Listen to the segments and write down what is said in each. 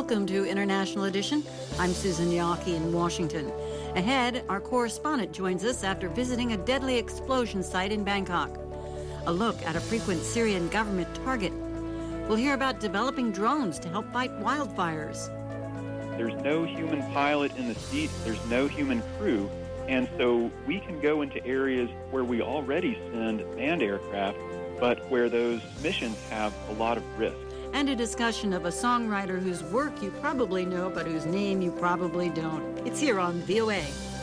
Welcome to International Edition. I'm Susan Yawkey in Washington. Ahead, our correspondent joins us after visiting a deadly explosion site in Bangkok. A look at a frequent Syrian government target. We'll hear about developing drones to help fight wildfires. There's no human pilot in the seat. There's no human crew. And so we can go into areas where we already send manned aircraft, but where those missions have a lot of risk. And a discussion of a songwriter whose work you probably know, but whose name you probably don't. It's here on VOA.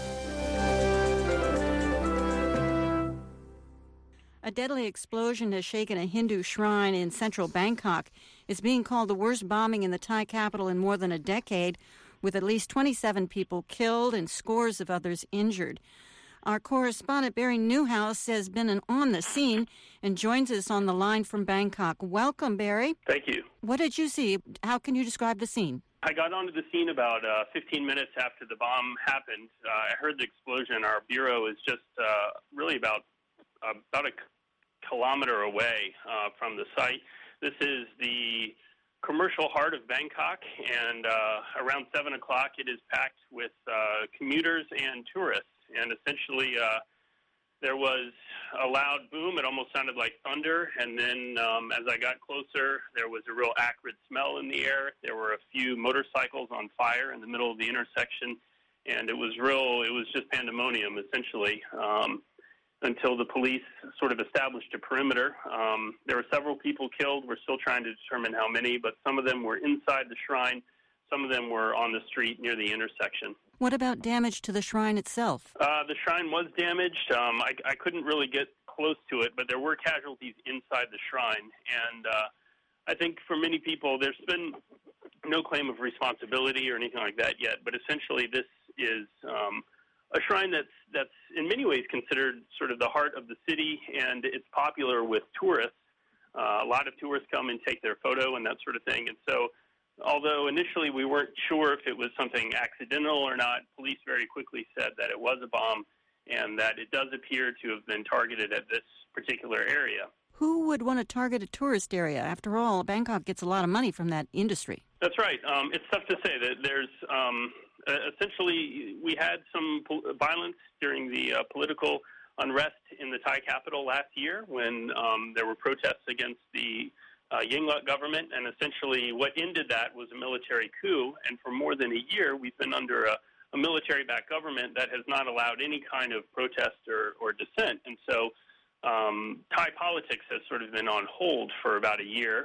A deadly explosion has shaken a Hindu shrine in central Bangkok. It's being called the worst bombing in the Thai capital in more than a decade, with at least 27 people killed and scores of others injured. Our correspondent Barry Newhouse has been on the scene and joins us on the line from Bangkok. Welcome, Barry. Thank you. What did you see? How can you describe the scene? I got onto the scene about 15 minutes after the bomb happened. I heard the explosion. Our bureau is just really about a kilometer away from the site. This is the commercial heart of Bangkok, and around 7 o'clock it is packed with commuters and tourists. And essentially, there was a loud boom. It almost sounded like thunder. And then as I got closer, there was a real acrid smell in the air. There were a few motorcycles on fire in the middle of the intersection. And it was just pandemonium, essentially, until the police sort of established a perimeter. There were several people killed. We're still trying to determine how many, but some of them were inside the shrine. Some of them were on the street near the intersection. What about damage to the shrine itself? The shrine was damaged. I couldn't really get close to it, but there were casualties inside the shrine. And I think for many people, there's been no claim of responsibility or anything like that yet. But essentially, this is a shrine that's in many ways considered sort of the heart of the city, and it's popular with tourists. A lot of tourists come and take their photo and that sort of thing. And so, although initially we weren't sure if it was something accidental or not, police very quickly said that it was a bomb and that it does appear to have been targeted at this particular area. Who would want to target a tourist area? After all, Bangkok gets a lot of money from that industry. That's right. It's tough to say. That there's essentially, we had some violence during the political unrest in the Thai capital last year when there were protests against the Yingluck government, and essentially what ended that was a military coup. And for more than a year, we've been under a military-backed government that has not allowed any kind of protest or dissent. And so Thai politics has sort of been on hold for about a year,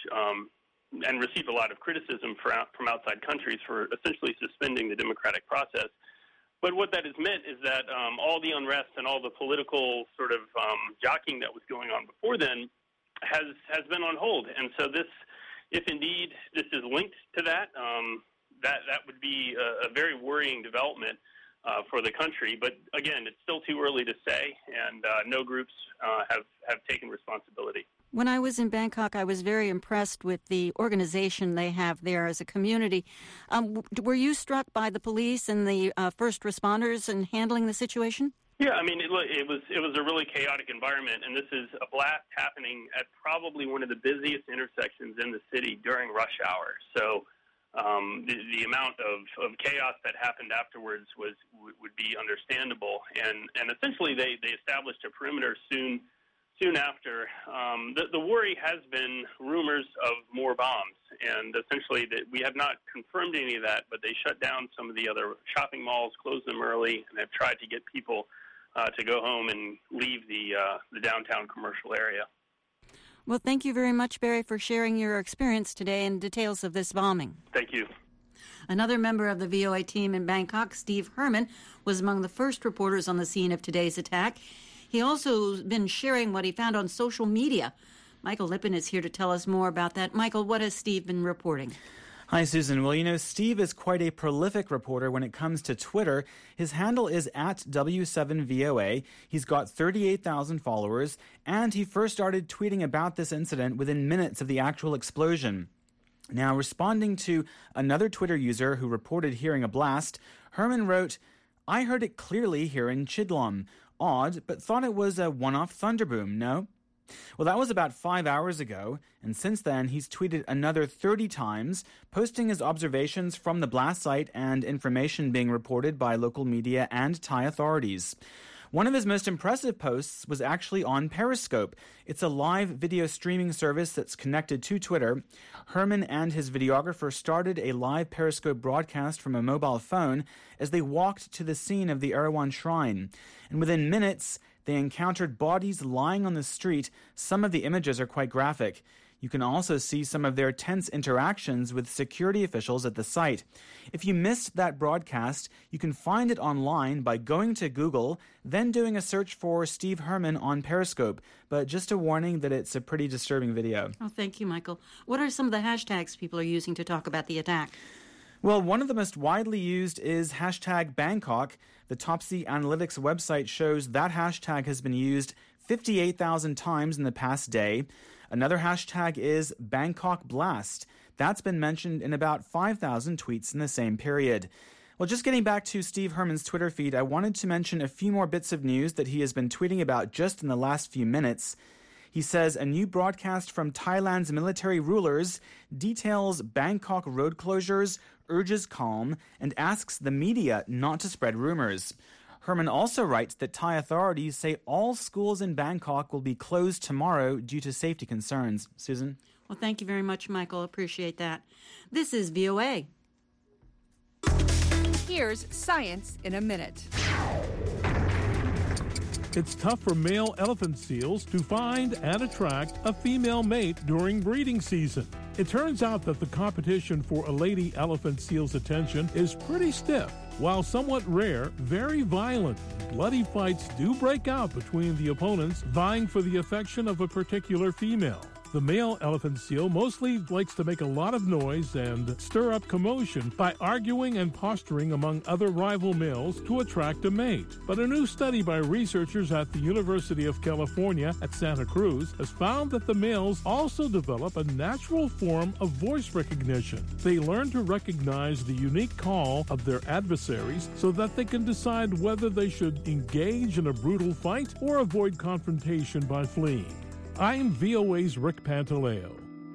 and received a lot of criticism from outside countries for essentially suspending the democratic process. But what that has meant is that all the unrest and all the political sort of jockeying that was going on before then has been on hold. And so this, if indeed this is linked to that, that would be a very worrying development for the country. But again, it's still too early to say, and no groups have taken responsibility. When I was in Bangkok, I was very impressed with the organization they have there as a community. Were you struck by the police and the first responders in handling the situation? Yeah, I mean, it was a really chaotic environment, and this is a blast happening at probably one of the busiest intersections in the city during rush hour. So the amount of chaos that happened afterwards would be understandable, and essentially they established a perimeter soon after. The worry has been rumors of more bombs, and essentially we have not confirmed any of that, but they shut down some of the other shopping malls, closed them early, and have tried to get people to go home and leave the downtown commercial area. Well, thank you very much, Barry, for sharing your experience today and details of this bombing. Thank you. Another member of the VOA team in Bangkok, Steve Herman, was among the first reporters on the scene of today's attack. He also has been sharing what he found on social media. Michael Lippin is here to tell us more about that. Michael, what has Steve been reporting? Hi, Susan. Well, Steve is quite a prolific reporter when it comes to Twitter. His handle is @W7VOA. He's got 38,000 followers, and he first started tweeting about this incident within minutes of the actual explosion. Now, responding to another Twitter user who reported hearing a blast, Herman wrote, "I heard it clearly here in Chidlom. Odd, but thought it was a one-off thunderboom, no?" Well, that was about 5 hours ago, and since then he's tweeted another 30 times, posting his observations from the blast site and information being reported by local media and Thai authorities. One of his most impressive posts was actually on Periscope. It's a live video streaming service that's connected to Twitter. Herman and his videographer started a live Periscope broadcast from a mobile phone as they walked to the scene of the Erawan Shrine. And within minutes, they encountered bodies lying on the street. Some of the images are quite graphic. You can also see some of their tense interactions with security officials at the site. If you missed that broadcast, you can find it online by going to Google, then doing a search for Steve Herman on Periscope. But just a warning that it's a pretty disturbing video. Oh, thank you, Michael. What are some of the hashtags people are using to talk about the attack? Well, one of the most widely used is hashtag Bangkok. The Topsy Analytics website shows that hashtag has been used 58,000 times in the past day. Another hashtag is Bangkok Blast. That's been mentioned in about 5,000 tweets in the same period. Well, just getting back to Steve Herman's Twitter feed, I wanted to mention a few more bits of news that he has been tweeting about just in the last few minutes. He says a new broadcast from Thailand's military rulers details Bangkok road closures, urges calm, and asks the media not to spread rumors. Herman also writes that Thai authorities say all schools in Bangkok will be closed tomorrow due to safety concerns. Susan? Well, thank you very much, Michael. Appreciate that. This is VOA. Here's Science in a Minute. It's tough for male elephant seals to find and attract a female mate during breeding season. It turns out that the competition for a lady elephant seal's attention is pretty stiff. While somewhat rare, very violent, bloody fights do break out between the opponents vying for the affection of a particular female. The male elephant seal mostly likes to make a lot of noise and stir up commotion by arguing and posturing among other rival males to attract a mate. But a new study by researchers at the University of California at Santa Cruz has found that the males also develop a natural form of voice recognition. They learn to recognize the unique call of their adversaries so that they can decide whether they should engage in a brutal fight or avoid confrontation by fleeing. I'm VOA's Rick Pantaleo.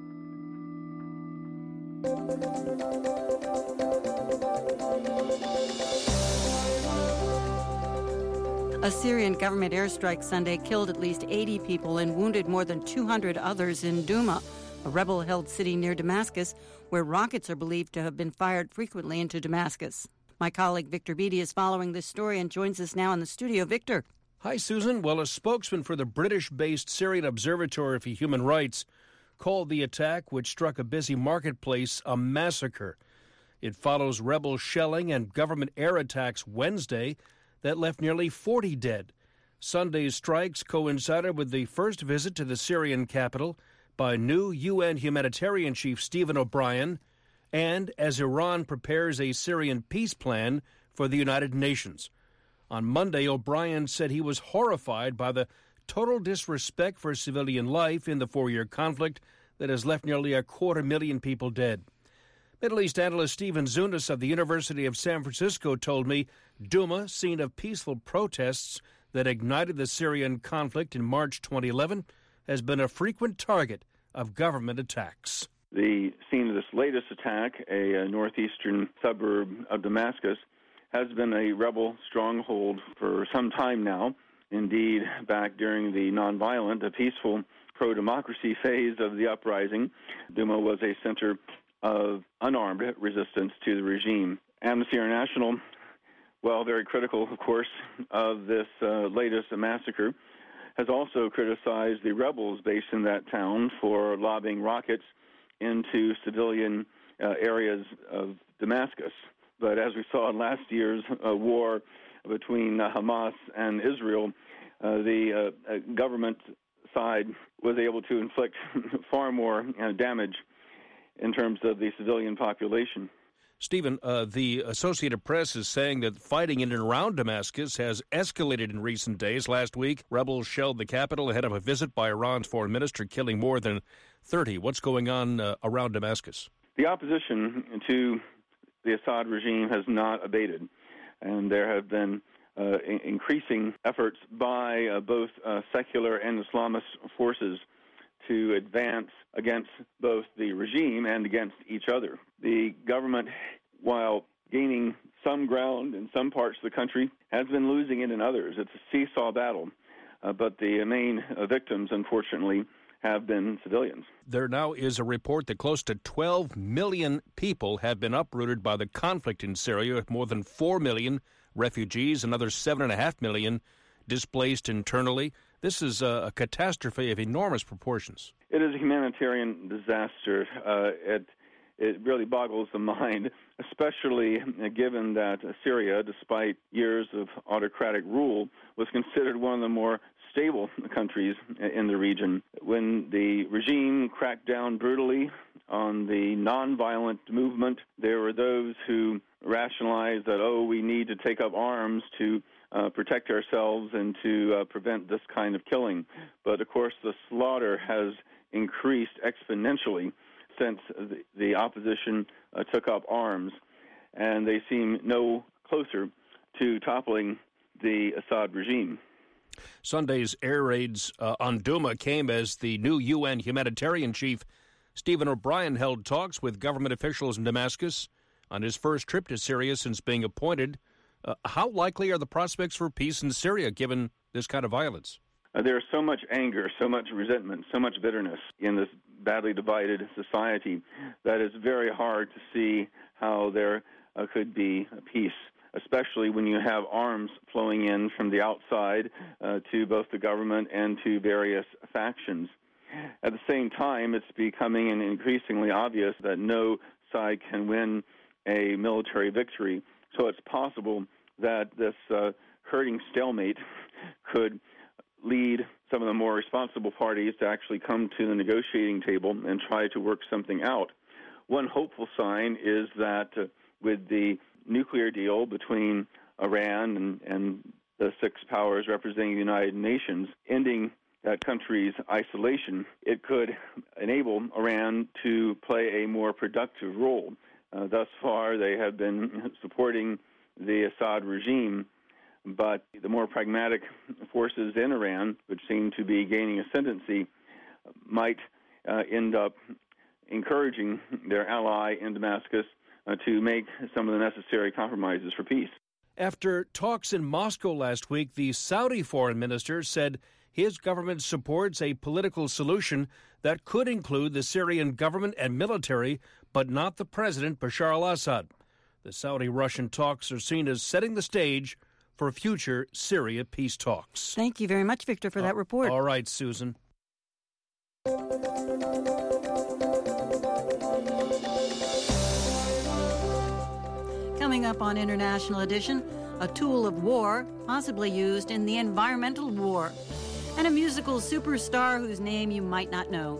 A Syrian government airstrike Sunday killed at least 80 people and wounded more than 200 others in Douma, a rebel-held city near Damascus, where rockets are believed to have been fired frequently into Damascus. My colleague Victor Beattie is following this story and joins us now in the studio. Victor. Hi, Susan. Well, a spokesman for the British-based Syrian Observatory for Human Rights called the attack, which struck a busy marketplace, a massacre. It follows rebel shelling and government air attacks Wednesday that left nearly 40 dead. Sunday's strikes coincided with the first visit to the Syrian capital by new UN humanitarian chief Stephen O'Brien, and as Iran prepares a Syrian peace plan for the United Nations. On Monday, O'Brien said he was horrified by the total disrespect for civilian life in the 4-year conflict that has left nearly 250,000 people dead. Middle East analyst Stephen Zunas of the University of San Francisco told me Douma, scene of peaceful protests that ignited the Syrian conflict in March 2011, has been a frequent target of government attacks. The scene of this latest attack, a northeastern suburb of Damascus, has been a rebel stronghold for some time now. Indeed, back during the nonviolent, a peaceful pro-democracy phase of the uprising, Douma was a center of unarmed resistance to the regime. Amnesty International, well, very critical, of course, of this latest massacre, has also criticized the rebels based in that town for lobbing rockets into civilian areas of Damascus. But as we saw in last year's war between Hamas and Israel, the government side was able to inflict far more damage in terms of the civilian population. Stephen, the Associated Press is saying that fighting in and around Damascus has escalated in recent days. Last week, rebels shelled the capital ahead of a visit by Iran's foreign minister, killing more than 30. What's going on around Damascus? The opposition to the Assad regime has not abated, and there have been increasing efforts by both secular and Islamist forces to advance against both the regime and against each other. The government, while gaining some ground in some parts of the country, has been losing it in others. It's a seesaw battle, but the main victims, unfortunately, have been civilians. There now is a report that close to 12 million people have been uprooted by the conflict in Syria, with more than 4 million refugees, another 7.5 million displaced internally. This is a catastrophe of enormous proportions. It is a humanitarian disaster. It really boggles the mind, especially given that Syria, despite years of autocratic rule, was considered one of the more stable countries in the region. When the regime cracked down brutally on the nonviolent movement, there were those who rationalized that, we need to take up arms to protect ourselves and to prevent this kind of killing. But, of course, the slaughter has increased exponentially since the opposition took up arms, and they seem no closer to toppling the Assad regime. Sunday's air raids on Douma came as the new UN humanitarian chief, Stephen O'Brien, held talks with government officials in Damascus on his first trip to Syria since being appointed. How likely are the prospects for peace in Syria, given this kind of violence? There's so much anger, so much resentment, so much bitterness in this badly divided society that it's very hard to see how there could be peace, especially when you have arms flowing in from the outside to both the government and to various factions. At the same time, it's becoming increasingly obvious that no side can win a military victory. So it's possible that this hurting stalemate could lead some of the more responsible parties to actually come to the negotiating table and try to work something out. One hopeful sign is that with the nuclear deal between Iran and the six powers representing the United Nations, ending that country's isolation, it could enable Iran to play a more productive role. Thus far, they have been supporting the Assad regime, but the more pragmatic forces in Iran, which seem to be gaining ascendancy, might end up encouraging their ally in Damascus to make some of the necessary compromises for peace. After talks in Moscow last week, the Saudi foreign minister said his government supports a political solution that could include the Syrian government and military, but not the president, Bashar al-Assad. The Saudi-Russian talks are seen as setting the stage for future Syria peace talks. Thank you very much, Victor, for that report. All right, Susan. Coming up on International Edition, a tool of war possibly used in the environmental war, and a musical superstar whose name you might not know.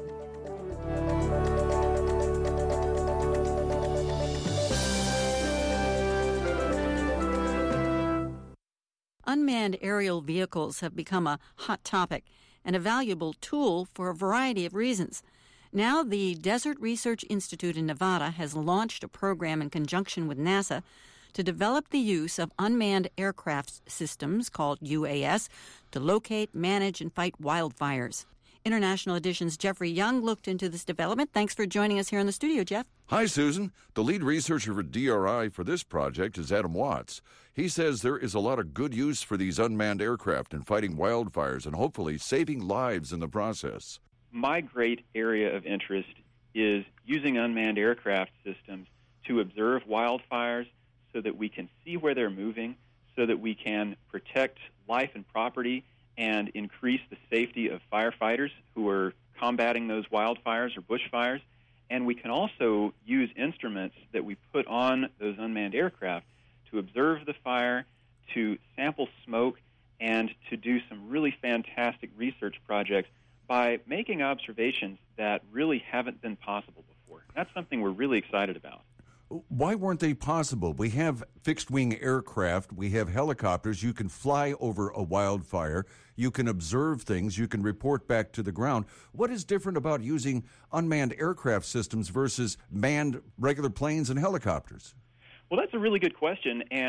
Unmanned aerial vehicles have become a hot topic and a valuable tool for a variety of reasons. Now, the Desert Research Institute in Nevada has launched a program in conjunction with NASA to develop the use of unmanned aircraft systems, called UAS, to locate, manage, and fight wildfires. International Edition's Jeffrey Young looked into this development. Thanks for joining us here in the studio, Jeff. Hi, Susan. The lead researcher for DRI for this project is Adam Watts. He says there is a lot of good use for these unmanned aircraft in fighting wildfires and hopefully saving lives in the process. My great area of interest is using unmanned aircraft systems to observe wildfires so that we can see where they're moving, so that we can protect life and property and increase the safety of firefighters who are combating those wildfires or bushfires. And we can also use instruments that we put on those unmanned aircraft to observe the fire, to sample smoke, and to do some really fantastic research projects by making observations that really haven't been possible before. That's something we're really excited about. Why weren't they possible? We have fixed-wing aircraft. We have helicopters. You can fly over a wildfire. You can observe things. You can report back to the ground. What is different about using unmanned aircraft systems versus manned regular planes and helicopters? Well, that's a really good question, and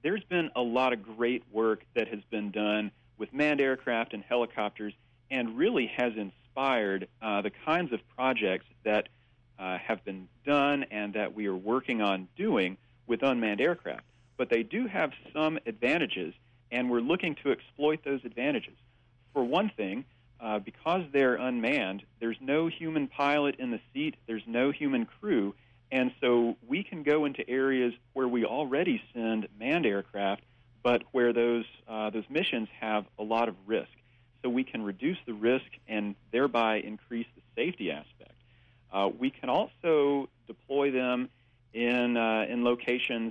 there's been a lot of great work that has been done with manned aircraft and helicopters, and really has inspired the kinds of projects that have been done and that we are working on doing with unmanned aircraft. But they do have some advantages, and we're looking to exploit those advantages. For one thing, because they're unmanned, there's no human pilot in the seat, there's no human crew, and so we can go into areas where we already send manned aircraft, but where those missions have a lot of risk. So we can reduce the risk and thereby increase the safety aspect. We can also deploy them in locations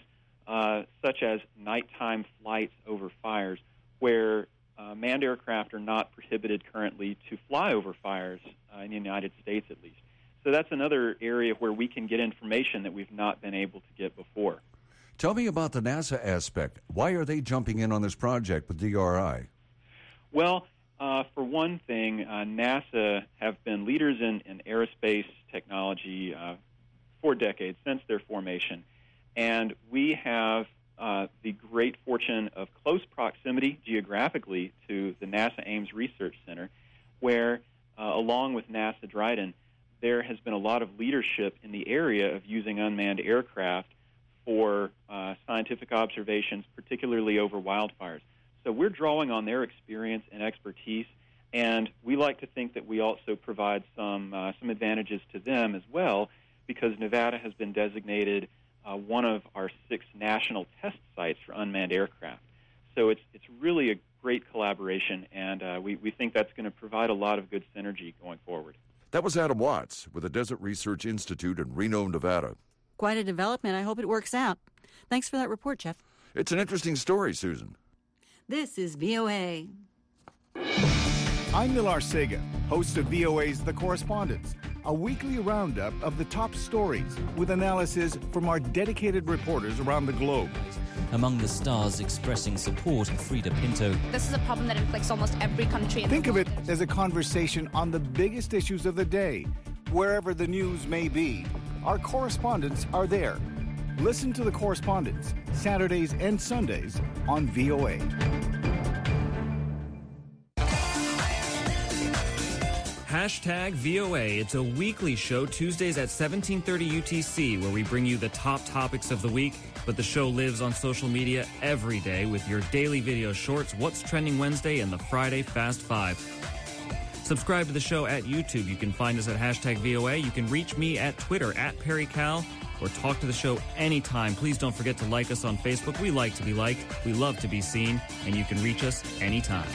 such as nighttime flights over fires, where manned aircraft are not prohibited currently to fly over fires in the United States, at least. So that's another area where we can get information that we've not been able to get before. Tell me about the NASA aspect. Why are they jumping in on this project with DRI? Well, for one thing, NASA have been leaders in aerospace technology for decades, since their formation. And we have the great fortune of close proximity geographically to the NASA Ames Research Center, where, along with NASA Dryden, there has been a lot of leadership in the area of using unmanned aircraft for scientific observations, particularly over wildfires. So we're drawing on their experience and expertise, and we like to think that we also provide some advantages to them as well, because Nevada has been designated one of our 6 national test sites for unmanned aircraft. So it's really a great collaboration, and we think that's going to provide a lot of good synergy going forward. That was Adam Watts with the Desert Research Institute in Reno, Nevada. Quite a development. I hope it works out. Thanks for that report, Jeff. It's an interesting story, Susan. This is VOA. I'm Nilar Sega, host of VOA's The Correspondents, a weekly roundup of the top stories with analysis from our dedicated reporters around the globe. Among the stars expressing support, Frida Pinto. This is a problem that inflicts almost every country in Think the world. of it as a conversation on the biggest issues of the day, wherever the news may be. Our correspondents are there. Listen to The Correspondents, Saturdays and Sundays on VOA. Hashtag VOA. It's a weekly show, Tuesdays at 17:30 UTC, where we bring you the top topics of the week. But the show lives on social media every day with your daily video shorts, What's Trending Wednesday, and the Friday Fast Five. Subscribe to the show at YouTube. You can find us at hashtag VOA. You can reach me at Twitter, at PerryCal, or talk to the show anytime. Please don't forget to like us on Facebook. We like to be liked. We love to be seen. And you can reach us anytime.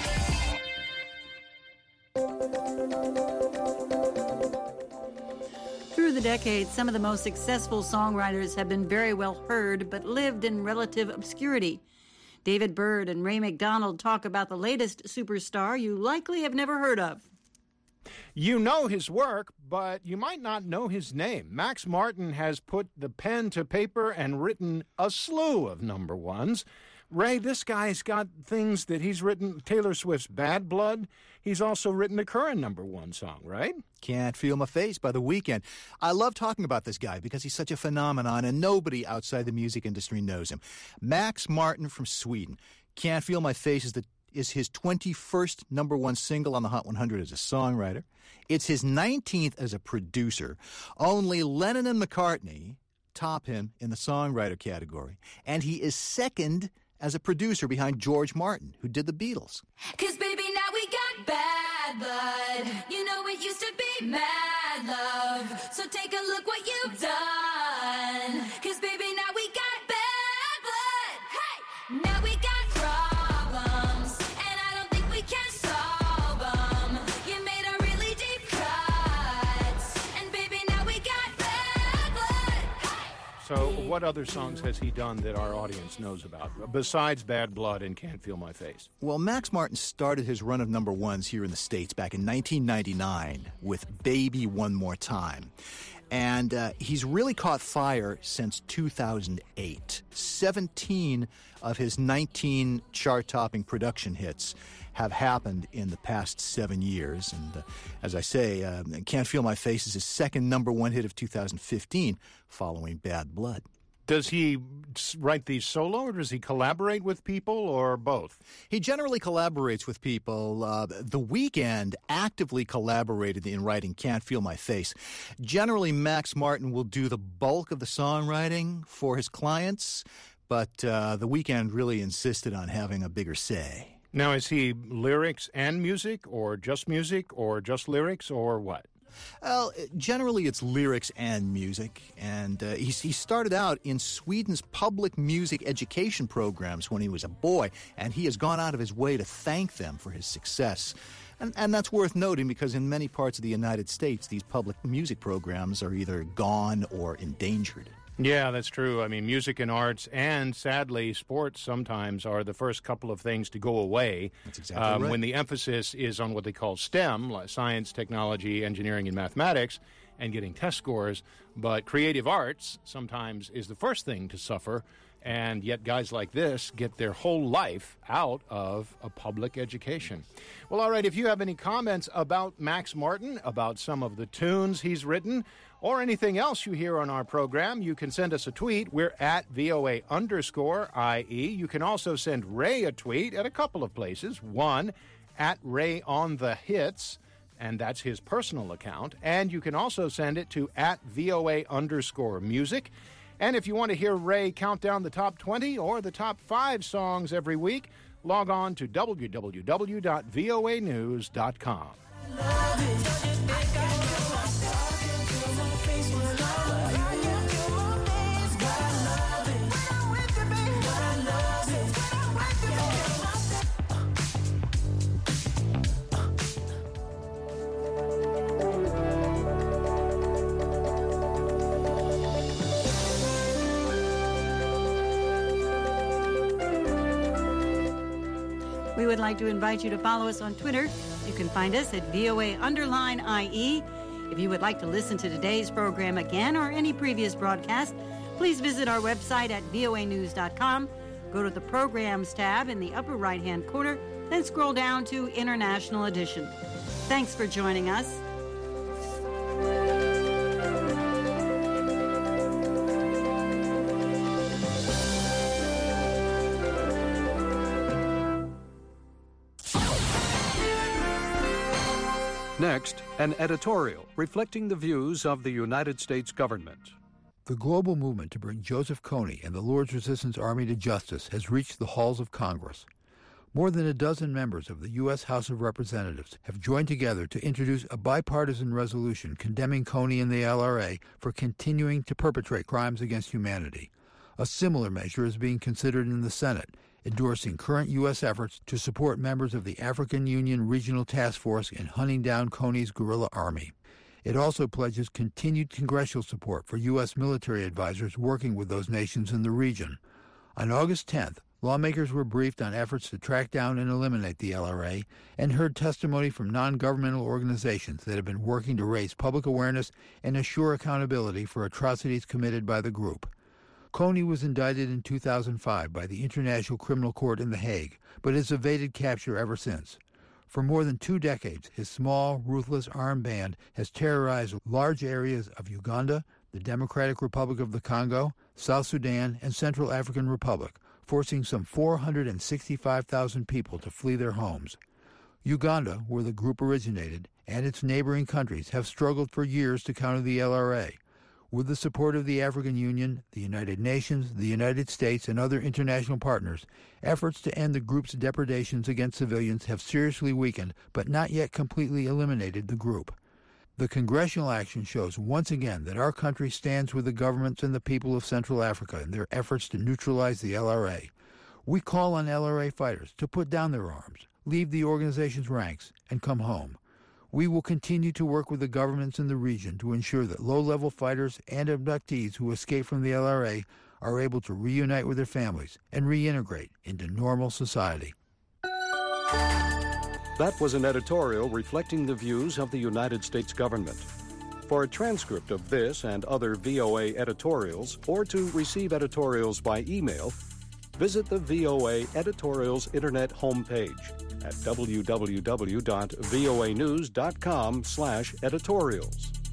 Through the decades, some of the most successful songwriters have been very well heard, but lived in relative obscurity. David Byrd and Ray McDonald talk about the latest superstar you likely have never heard of. You know his work, but you might not know his name. Max Martin has put the pen to paper and written a slew of number ones. Ray, this guy's got things that he's written. Taylor Swift's Bad Blood. He's also written the current number one song, right? Can't Feel My Face by The Weeknd. I love talking about this guy because he's such a phenomenon and nobody outside the music industry knows him. Max Martin from Sweden. Can't Feel My Face is his 21st number one single on the Hot 100 as a songwriter. It's his 19th as a producer. Only Lennon and McCartney top him in the songwriter category. And he is second as a producer behind George Martin, who did the Beatles. 'Cause baby, now we got bad blood. You know it used to be mad love. So take a look what you've done. 'Cause baby, now we got bad blood. Hey! Now we got problems, and I don't think we can solve them. You made a really deep cut, and baby, now we got bad blood. Hey! So what other songs has he done that our audience knows about, besides Bad Blood and Can't Feel My Face? Well, Max Martin started his run of number ones here in the States back in 1999 with Baby One More Time. And he's really caught fire since 2008. 17 of his 19 chart-topping production hits have happened in the past 7 years. And as I say, Can't Feel My Face is his second number one hit of 2015, following Bad Blood. Does he write these solo, or does he collaborate with people, or both? He generally collaborates with people. The Weeknd actively collaborated in writing Can't Feel My Face. Generally, Max Martin will do the bulk of the songwriting for his clients, but The Weeknd really insisted on having a bigger say. Now, is he lyrics and music, or just lyrics, or what? Well, generally it's lyrics and music, and he started out in Sweden's public music education programs when he was a boy, and he has gone out of his way to thank them for his success. And that's worth noting because in many parts of the United States, these public music programs are either gone or endangered. Yeah, that's true. I mean, music and arts and, sadly, sports sometimes are the first couple of things to go away. That's exactly right. When the emphasis is on what they call STEM, like science, technology, engineering, and mathematics, and getting test scores. But creative arts sometimes is the first thing to suffer, and yet guys like this get their whole life out of a public education. Well, all right, if you have any comments about Max Martin, about some of the tunes he's written, or anything else you hear on our program, you can send us a tweet. We're at VOA_IE. You can also send Ray a tweet at a couple of places. One, at Ray on the Hits, and that's his personal account. And you can also send it to at VOA_music. And if you want to hear Ray count down the top 20 or the top 5 songs every week, log on to www.voanews.com. We would like to invite you to follow us on Twitter. You can find us at VOA_IE. If you would like to listen to today's program again or any previous broadcast, please visit our website at voanews.com. Go to the Programs tab in the upper right-hand corner, then scroll down to International Edition. Thanks for joining us. Next, an editorial reflecting the views of the United States government. The global movement to bring Joseph Kony and the Lord's Resistance Army to justice has reached the halls of Congress. More than a dozen members of the U.S. House of Representatives have joined together to introduce a bipartisan resolution condemning Kony and the LRA for continuing to perpetrate crimes against humanity. A similar measure is being considered in the Senate, endorsing current U.S. efforts to support members of the African Union Regional Task Force in hunting down Kony's guerrilla army. It also pledges continued congressional support for U.S. military advisors working with those nations in the region. On August 10th, lawmakers were briefed on efforts to track down and eliminate the LRA and heard testimony from non-governmental organizations that have been working to raise public awareness and assure accountability for atrocities committed by the group. Kony was indicted in 2005 by the International Criminal Court in The Hague, but has evaded capture ever since. For more than 2 decades, his small, ruthless armed band has terrorized large areas of Uganda, the Democratic Republic of the Congo, South Sudan, and Central African Republic, forcing some 465,000 people to flee their homes. Uganda, where the group originated, and its neighboring countries have struggled for years to counter the LRA. With the support of the African Union, the United Nations, the United States, and other international partners, efforts to end the group's depredations against civilians have seriously weakened but not yet completely eliminated the group. The congressional action shows once again that our country stands with the governments and the people of Central Africa in their efforts to neutralize the LRA. We call on LRA fighters to put down their arms, leave the organization's ranks, and come home. We will continue to work with the governments in the region to ensure that low-level fighters and abductees who escape from the LRA are able to reunite with their families and reintegrate into normal society. That was an editorial reflecting the views of the United States government. For a transcript of this and other VOA editorials, or to receive editorials by email, visit the VOA Editorials Internet homepage at www.voanews.com/editorials.